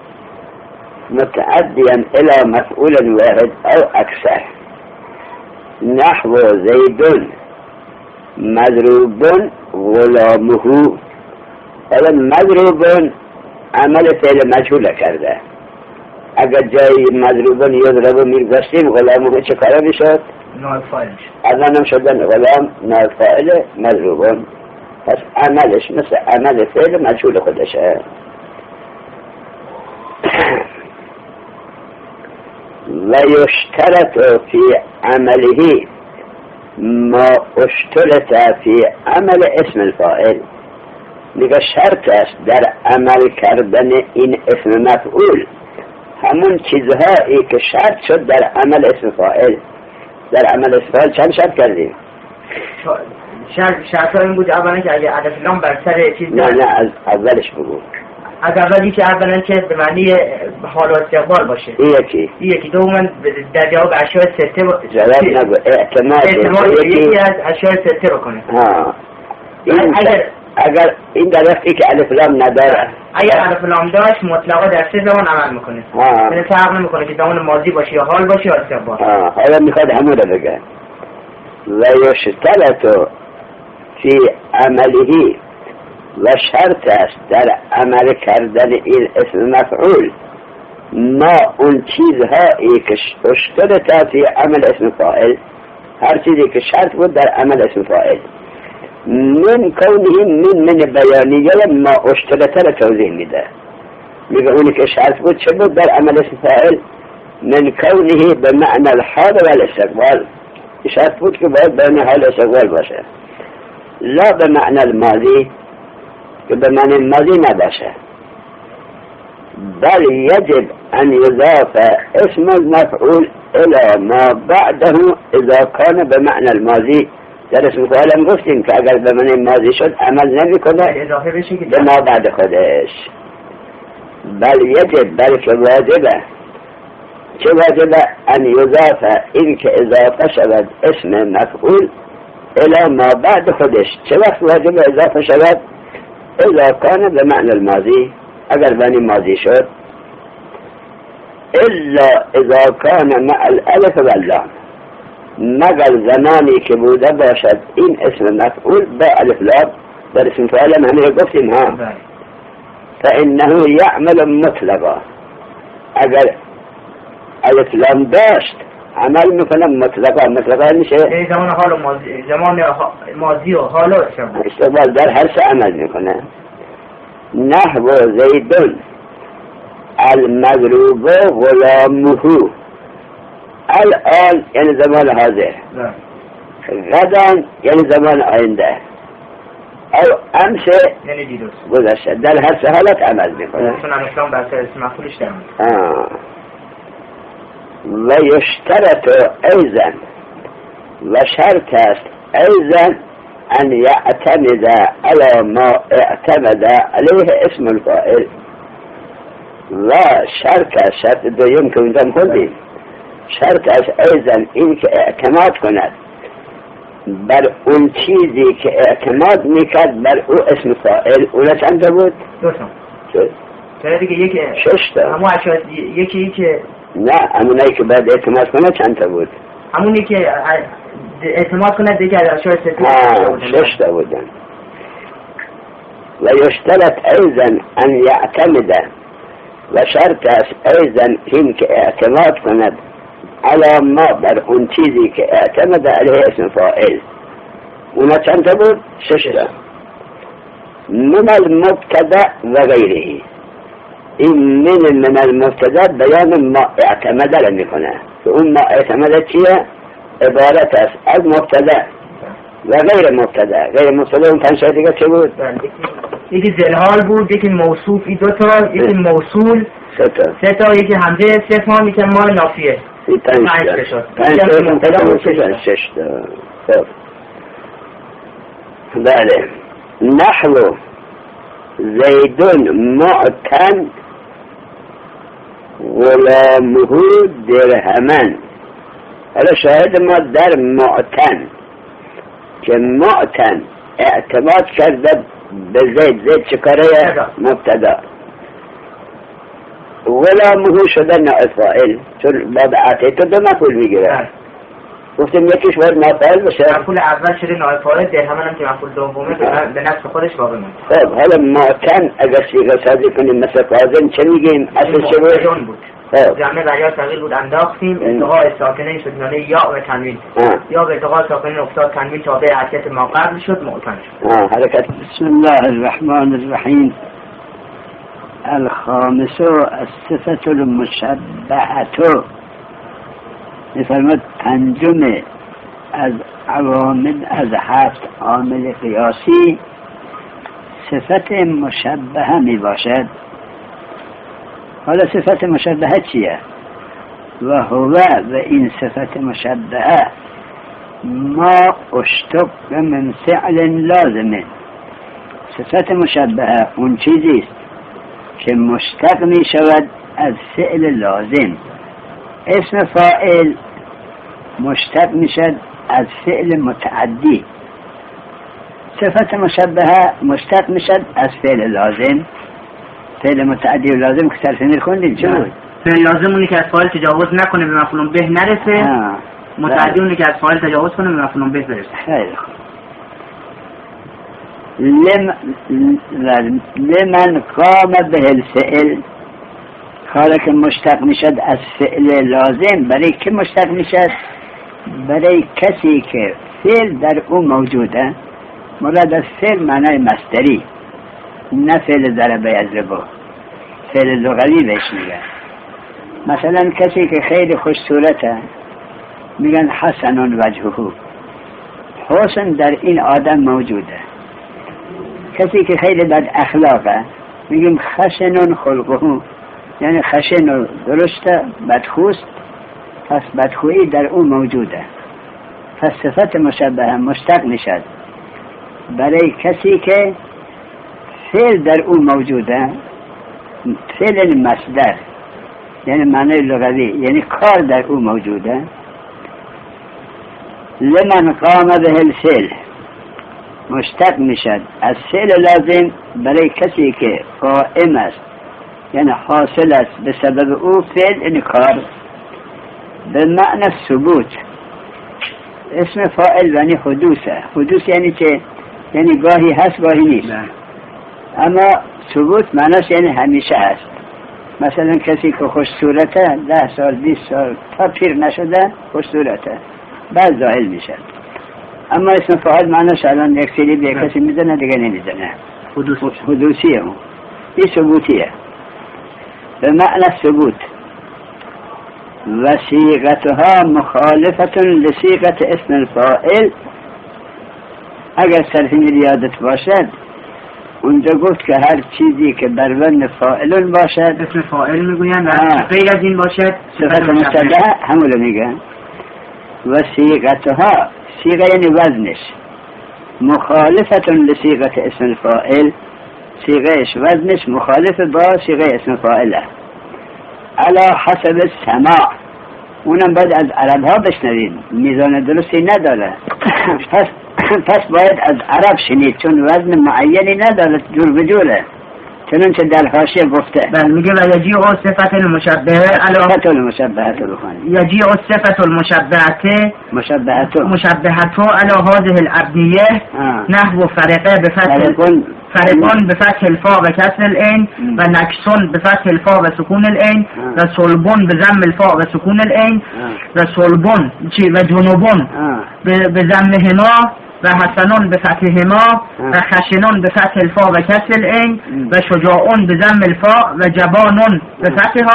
متعديا الى مفعول واحد او اكثر نحو زيد مضروب غلامه. اذا مضروب عمل فعل مجهول کرده. اگر جای مضروب یضرب میگذاشتیم غلامه چه کاره میشد؟ نائب فاعل. اذا شدن غلام نائب فاعل مضروب، پس عملش مثل عمل فعل مجهول خودشه. و یشترط فی عمله ما اشترط فی عمل اسم الفاعل. میگه شرط است در عمل کردن این اسم مفعول همون چیزهایی که شرط شد در عمل اسم فاعل. در عمل اسم فاعل چند شرط کردیم؟ شرط این بود اولا که اگه الف لام بر سر چیز نه از اولش بگو. از اولی که اولا که به معنی حال و استقبال باشه. یکی دوما در جواب اشیاء سته جواب نگو اعتماد یکی از اشیاء سته رو کنه. اگر این درستی که الف لام نداره، اگر الف لام داشت مطلقا در سه زمان عمل میکنه. یعنی فرق نمیکنه که زمان ماضی باشه یا حال باشه یا استقبال. حالا میخواد همون رو بگه. و یشترط فی عمله و شرط است در عمل کردن این اسم مفعول ما اون چیزهایی که اشترط فی عمل اسم فاعل، هر چیزی که شرط بود در عمل اسم فاعل، من کونه من بیانیه ما اشترط را توضیح میده. میگه اونی که شرط بود چه بود در عمل اسم فاعل؟ من کونه به معنی الحال و الاستقبال، شرط بود که باید بین حال و استقبال باشه، لا به معنی الماضی که به معنی ماضی نباشه. بل یجب ان یضاف اسم المفعول الى ما بعده اذا کان به معنی الماضی. در اسم فاعل هم گفتیم که اگر به معنی ماضی شد عمل نمی کنه اضافه بشه که به ما بعد خودش. بل یجب بلکه واجبه. چه واجبه؟ ان یضاف این که اضافه شود اسم مفعول الى ما بعد خودش. چه وقت واجبه اضافه شود؟ اذا کان به معنی الماضی، اگر معنی ماضی شد، الا اذا کان مع الالف و اللام، مگر زمانی که بوده باشد این اسم مفعول با الف لام. در اسم فاعل همه گفتیم ها، فانه یعمل مطلقا. اگر الف لام داشت عمل میکنه مطلقا میشه زمان حال و ماضی، زمان ماضی و حال و استقبال در هر سه عمل میکنه. نحو زیدون المضروب غلامه. الان یعنی زمان حاضر، غدا یعنی زمان آینده، او امس یعنی دیروز گذشته. در هر سه حالت عمل میکنه. چون اسلام بر اسم مفعولش در و یشترط ایضا و شرط است ایضا ان یعتمد علی ما اعتمد علیه اسم الفاعل. و شرط دویم که اونجا خوندیم، شرط است ایضا این که اعتماد کند بر اون چیزی که اعتماد میکرد بر او اسم فاعل. اونا چند تا بود؟ دو تا دیگه. یکی شش تا. همون اشیاء یکی که نه همونایی که باید اعتماد کنه چند تا بود؟ همونی که اعتماد کنه دیگه از اشیاء شش تا بودن. و یشترط ایضا ان یعتمد و شرط است ایضا این که اعتماد کند علی ما بر اون چیزی که اعتمد علیه اسم فاعل. اونا چند تا بود؟ شش تا. من المبتدا و غیره. این من المبتدا بیان ما اعتمد را میکنه که اون ما اعتمد چیه؟ عبارت است از مبتدا و غیر مبتدا. غیر مبتدا اون 5 دیگه چه بود؟ یکی زلحال بود، یکی موصوف، این 2 تا، یکی موصول 3 تا، یکی همزه استفهام، یکی مال نافیه. 5 شد. 5 تا مبتدا 6 تا. بله. نحو زیدون معتن غلامه درهمن. حالا شاهد ما در معتن که معتن اعتماد کرده به زید چه کاره؟ مبتدا. غلامه شده نائب فاعل، چون باب اعطیت 2 مفعول میگیره. گفتیم یکیش باید نافعل باشه. مفعول اول شده نائب فاعل، درهمن هم که مفعول دومه به نفس خودش باقی مونده. خب حالا معتن اگر صیغه سازی کنیم مثل فاضل چه میگیم؟ اصل چه بود؟ جمع دریا صغیر بود انداختیم، التقاء ساکنین شد میانه یا و تنوین. یا به التقاء ساکنین افتاد تنوین تابع حرکت ما قبل شد معتن شد. حرکت. بسم الله الرحمن الرحیم. الخامس الصفة المشبهة. می‌فرماید پنجم از عوامل از 7 عامل قیاسی صفت مشبهه می باشد. حالا صفت مشبهه چیه؟ و هو و این صفت مشبهه ما اشتق من فعل لازمه. صفت مشبهه اون چیزی است که مشتق می شود از فعل لازم. اسم فاعل مشتق می شود از فعل متعدی. صفت مشبهه مشتق می شود از فعل لازم. فعل متعدی و لازم که ترسیمیر خوندید چه بود؟ فعل لازم اونی که از فاعل تجاوز نکنه به مفعول به نرسه. متعدی اونی که از فاعل تجاوز کنه به مفعول به برسه. خیلی خوب. لمن قام به الفعل. کاری که مشتق میشد از فعل لازم برای که مشتق میشد؟ برای کسی که فعل در او موجوده. مراد از فعل معنای مصدری، نه فعل ضربه یضربه، فعل لغوی بهش میگن. مثلا کسی که خیلی خوش صورته میگن حسن وجهه، حسن در این آدم موجوده. کسی که خیلی بد اخلاقه میگیم خشن خلقه، یعنی خشن و درسته بدخوست، پس بدخویی در او موجوده. پس صفت مشبهه مشتق میشد برای کسی که فعل در او موجوده. فعل مصدر یعنی معنی لغوی، یعنی کار در او موجوده. لمن قام به الفعل مشتق میشد از فعل لازم برای کسی که قائم است، یعنی حاصل است به سبب او فعل، یعنی کار. به معنی ثبوت. اسم فاعل یعنی حدوثه. حدوث یعنی چه؟ یعنی گاهی هست گاهی نیست. اما ثبوت معنیش یعنی همیشه هست. مثلا کسی که خوش صورته 10 سال 20 سال تا پیر نشده خوش صورته، بعد زائل میشه. اما اسم فاعل معنیش الان یک سری به کسی میزنه دیگه نمیزنه. حدوثیه اون. این ثبوتیه. به معنی ثبوت. و صیغتها مخالفة لصیغة اسم الفاعل. اگر صرفی یادت باشد اونجا گفت که هر چیزی که بر وزن فاعل باشد اسم فاعل میگوین و غیر از این باشد صفت مشبهه همون میگن. و صیغتها، صیغه یعنی وزنش، مخالفة لصیغة اسم الفاعل، صیغهش وزنش مخالف با صیغه اسم فاعله. علی حسب السماع، اونم باید از عرب ها بشنوید، میزان درستی نداره. پس باید از عرب شنید، چون وزن معینی نداره، جور به جوره. چنانچه در حاشیه گفته بل میگه و یجیع صفت المشبهه صفت المشبهه بخونید. یجیع صفت المشبهه علی هذه الابنیه نحو فرقه به فرقان به فتح الفاء و کسر العین و نکسون به فتح الفاء و سکون العین و صلبون به ضم الفاء و سکون العین و صلبون و جنوبون به ضمهما و حسنون به فتحهما و خشنون به فتح الفاء و کسر العین و شجاعون به ضم الفاء و جبانون به فتحها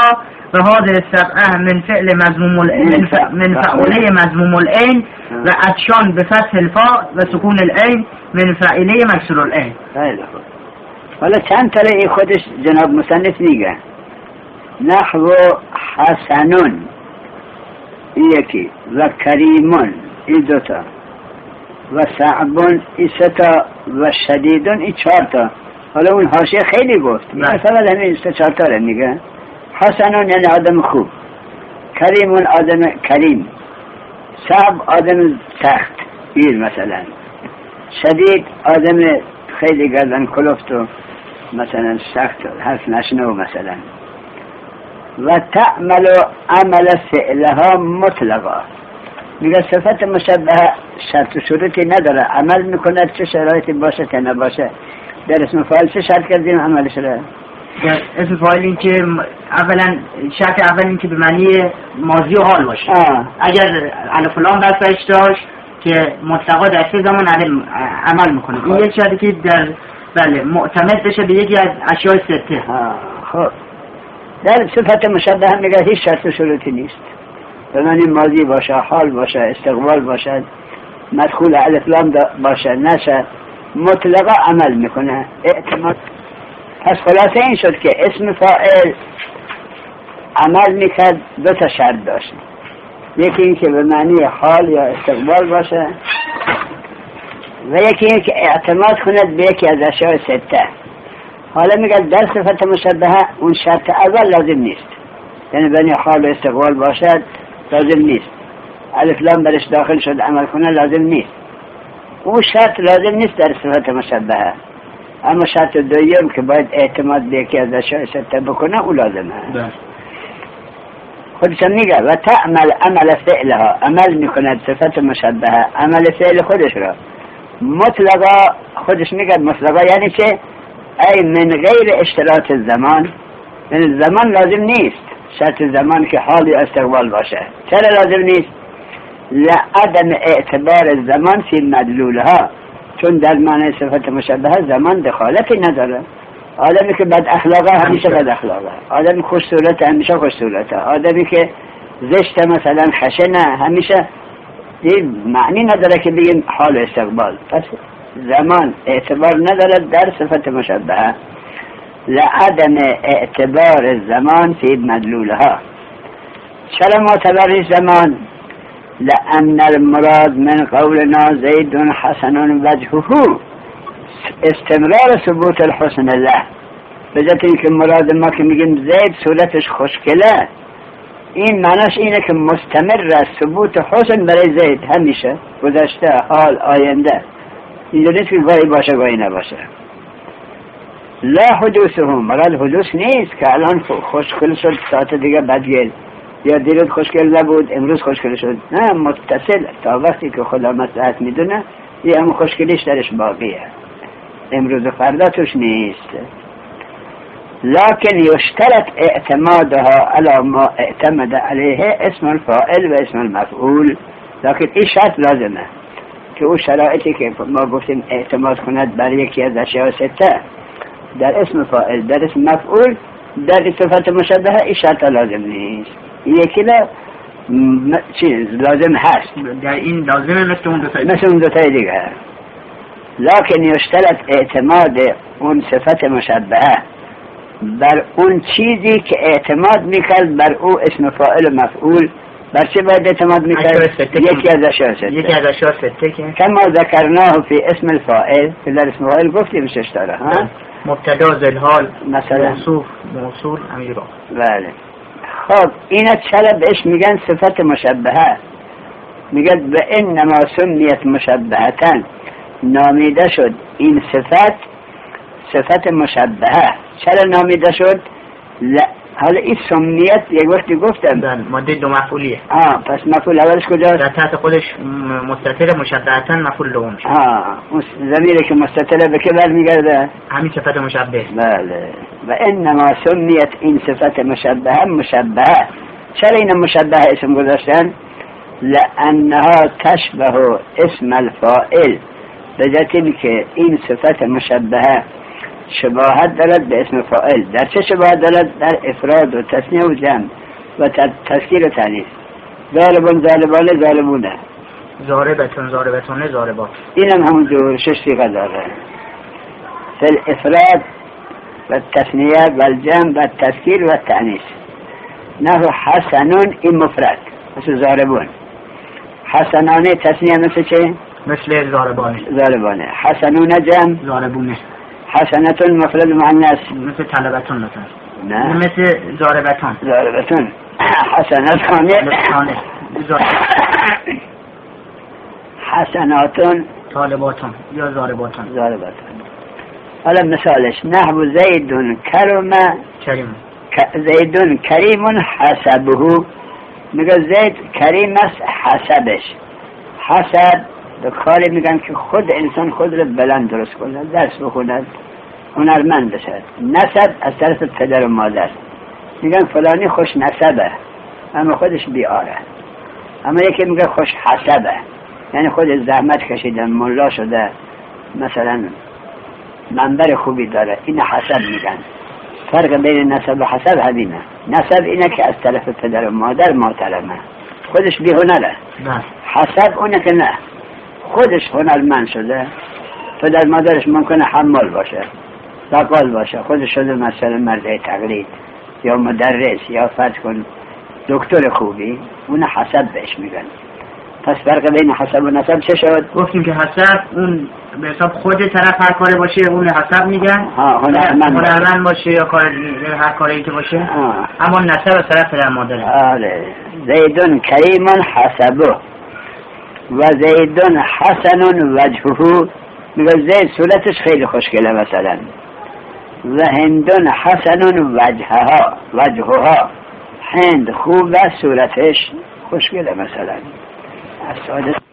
و هذه السبعه من فعل مضموم العین من فعله مضموم العین و عطشان به فتح الفاء و سکون العین من فعله مکسور العین. خیلی خوب. حالا چند تا این خودش جناب مصنف میگه. نحو حسنون یکی و کریمون این دوتا و صعبون این سه تا و شدیدون این 4 تا. حالا اون حاشیه خیلی گفت مثلا همین 3-4 تا میگه. حسنون یعنی آدم خوب، کریمون آدم کریم، صعب آدم سخت گیر مثلا، شدید آدم خیلی گردن کلفت و مثلا سخت حرف نشنو مثلا. و تعمل عمل فعلها مطلقا میگه صفت مشبهه شرط و شروطی نداره، عمل میکنه چه شرایطی باشه که نباشه. در اسم فاعل چه شرط کردیم عملش را؟ در اسم فاعل این که اولا شرط اول این که به معنی ماضی و حال باشه. اگر الف و لام بس داشت که مطلقا در چه زمان عمل میکنه. این یک شرطی که در بله معتمد بشه به یکی از اشیاء 6. خب در صفت مشبهه میگه هیچ شرط و شروطی نیست، به معنی ماضی باشه، حال باشه، استقبال باشه، مدخول الف لام باشه نشه، مطلقا عمل میکنه اعتماد. پس خلاصه این شد که اسم فاعل عمل میکرد 2 تا شرط داشت، یکی این که به معنی حال یا استقبال باشه و یکی این که اعتماد کند به یکی از اشیاء 6. حالا میگه در صفت مشبهه اون شرط اول لازم نیست، یعنی بین حال و استقبال باشد لازم نیست، الف لام برش داخل شد عمل کنه لازم نیست، اون شرط لازم نیست در صفت مشبهه. اما شرط دوم که باید اعتماد به یکی از اشیاء 6 بکنه او لازمه. خودش میگه و تعمل عمل فعلها، عمل میکند صفت مشبهه عمل فعل خودش را مطلقا. خودش میگه مطلقا یعنی چه؟ ای من غیر اشتراط الزمان، یعنی زمان لازم نیست، شرط زمان که حال یا استقبال باشه. چرا لازم نیست؟ لعدم اعتبار الزمان فی مدلولها، چون در معنی صفت مشبهه زمان دخالتی نداره. آدمی که بد اخلاقه همیشه بد اخلاقه، آدمی خوش صورته همیشه خوش صورته، آدمی که زشته مثلا خشنه همیشه. این معنی نداره که بگیم حال استقبال. پس زمان اعتبار نداره در صفت مشبهه. لعدم اعتبار الزمان فی مدلولها. چرا معتبر زمان؟ لأن المراد من قولنا زید حسن وجهه استمرار ثبوت الحسن له. بجات این که مراد ما که میگیم زید صورتش خوشگله، این معناش اینه که مستمر ثبوت حسن برای زید همیشه، گذشته حال آینده. اینجا نیست که گاهی باشه گاهی نباشه. لا حدوثه، مراد حدوث نیست که الان خوشگل شد ساعت دیگه بدگل، یا دیروز خوشگل نبود امروز خوشگل شد. نه، متصل تا وقتی که خدا مصلحت میدونه یه همون خوشگلیش درش باقیه، امروز و فردا توش نیست. لكن يشترط اعتمادها على ما اعتمد عليه اسم الفاعل و اسم المفعول. لكن این شرط لازمه که اون شرایطی که ما گفتیم اعتماد کند بر یکی از اشیاء 6 در اسم فاعل در اسم مفعول در صفت مشبهه این شرط لازم نیست. یکی چیز لازم هست، در این لازمه مثل اون دوتای دیگه. لكن يشترط اعتماد اون صفت مشبهه بر اون چیزی که اعتماد میکرد بر او اسم فاعل و مفعول. بر چه باید اعتماد میکرد؟ یکی از اشیاء 6 کما ذکرناه فی اسم الفاعل، که در اسم فاعل گفتیم 6 داره مبتدا ذل مثلا موصول امیرا. بله. خب اینا چرا بهش میگن صفت مشبهه؟ میگن به انما سمیت مشبهتن، نامیده شد این صفت مشبهه. چرا نامیده شد؟ حالا این سمیت یک وقتی گفتم ماده 2 مفعولیه. پس مفعول اولش کجاست؟ در تحت خودش مستتر مشبهتن مفعول دوم میشه. ضمیری که مستتر به که برمیگرده؟ همین صفت مشبه. بله. و انما سمیت این صفت مشبهه. چرا این مشبهه اسم گذاشتن؟ لانها تشبه اسم الفاعل، به جهتی که این صفت مشبهه شباهت دارد به اسم فاعل. در چه شباهت دارد؟ در افراد و تثنیه و جمع و تذکیر و تانیث. ضاربون، ضاربانه، ضاربونه. ضاربتون، ضاربتونه، ضاربات. اینم همونجور 6 صیغه داره. فی الافراد و تثنیه و الجمع و تذکیر و تانیث. نحو حسنون، این مفرد مثل ضاربون. حسنانه تثنیه مثل چه؟ مثل ضاربانه. ضاربانه. حسنون جمع ضاربونه. حسنتون مفرد مؤنث مثل طلبتون مثلا. نه مثل ضاربتون. ضاربتون. حسنتانه حسناتون طالباتون یا ضارباتون. ضارباتون. حالا مثالش نحو زیدون کرم کریم. زیدون کریمون حسبه. میگه زید کریم است حسبش. حسب به کاری میگن که خود انسان خود رو بلند درست کنه، درس بخوند، هنرمند بشد. نسب از طرف پدر و مادر. میگن فلانی خوش نسبه اما خودش بیاره. اما یکی میگه خوش حسبه یعنی خود زحمت کشیده، ملا شده، مثلا منبر خوبی داره، این حسب میگن. فرق بین نسب و حسب همینه. نسب اینه که از طرف پدر و مادر محترمه، خودش بی هنره. حسب اونه که نه، خودش هنرمند شده، پدر مادرش ممکنه حمال باشه، بقال باشه، خودش شده مثلا مرد تقلید یا مدرس یا فرض کن دکتر خوبی، اون حسب بهش میگن. پس فرق بین حسب و نسب چه شد؟ گفتیم که حسب اون به حساب خود طرف هر کاری باشه اون حسب میگن، هنرمند باشه یا هر کاری که باشه. اما نسب از طرف پدر مادره. آره. زیدون کریمون حسبه و زیدون حسنون وجهه. میگه زید صورتش خیلی خوشگله مثلا، و هندون حسنون وجهها. هند خوب و صورتش خوشگله مثلا. السادس